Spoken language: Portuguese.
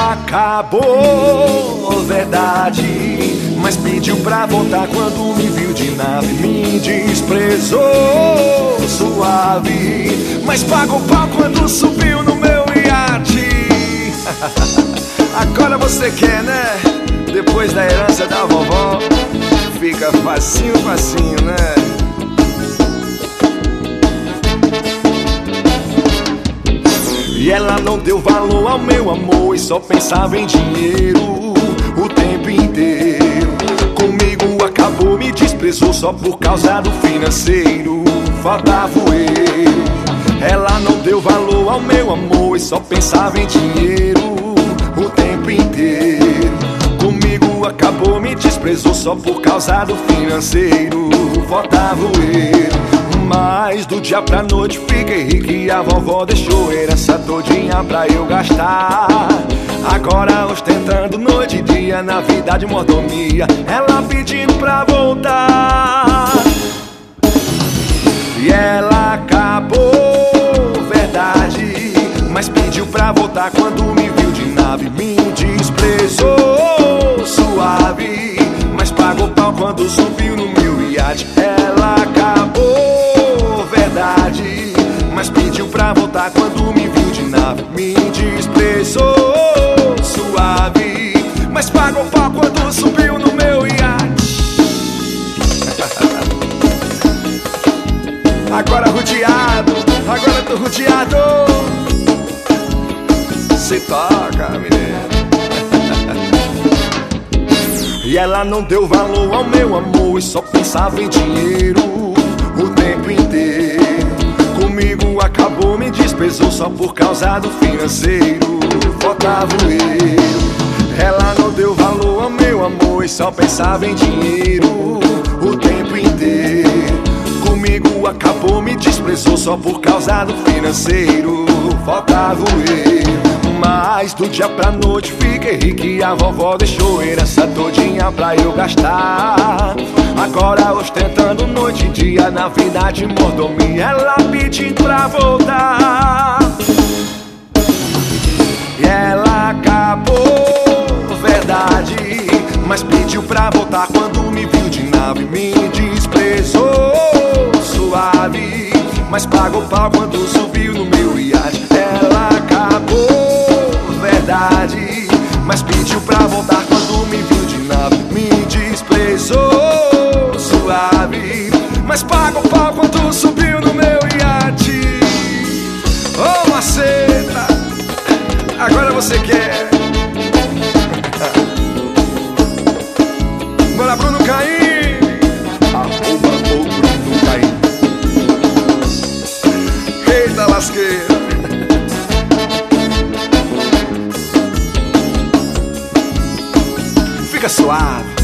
acabou, verdade, mas pediu pra voltar quando me viu de nave. Me desprezou, suave, mas pagou pau quando subiu no meu iate. Agora você quer, né? Depois da herança da vovó, fica facinho, facinho, né? E ela não deu valor ao meu amor e só pensava em dinheiro o tempo inteiro. Comigo acabou, me desprezou só por causa do financeiro. Faltava o eu. Ela não deu valor ao meu amor e só pensava em dinheiro o tempo inteiro. Comigo acabou, me desprezou só por causa do financeiro. Faltava o eu. Mas do dia pra noite fiquei rico e a vovó deixou herança todinha pra eu gastar. Agora ostentando noite e dia na vida de mordomia, ela pedindo pra voltar. E ela acabou, verdade, mas pediu pra voltar quando me viu de nave. Me desprezou, suave, mas pagou pau quando subiu no meu iate. Ela acabou, verdade, mas pediu pra voltar quando me viu de nave. Me desprezou, suave, mas pagou pau quando subiu no meu iate. Agora rodeado, agora tô rodeado. Cê toca, menina. E ela não deu valor ao meu amor e só pensava em dinheiro o tempo inteiro. Comigo acabou, me desprezou só por causa do financeiro. Faltava o eu. Ela não deu valor ao meu amor e só pensava em dinheiro o tempo inteiro. Comigo acabou, me desprezou só por causa do financeiro. Faltava o eu. Mas do dia pra noite fiquei rico e a vovó deixou herança todinha pra eu gastar. Agora ostentando noite e dia na vida de mordomia, ela pedindo pra voltar. E ela acabou, verdade, mas pediu pra voltar quando me viu de nave. Me desprezou, suave, mas pagou pau quando subiu no meu iate. Ela acabou, verdade, mas pediu pra voltar quando me viu de nave. Me desprezou, suave, mas pagou pau quando subiu no meu iate. Ô maceta, agora você quer. Bora Bruno Caim, arroba o Bruno Caim. Eita lasqueira. Fica suave.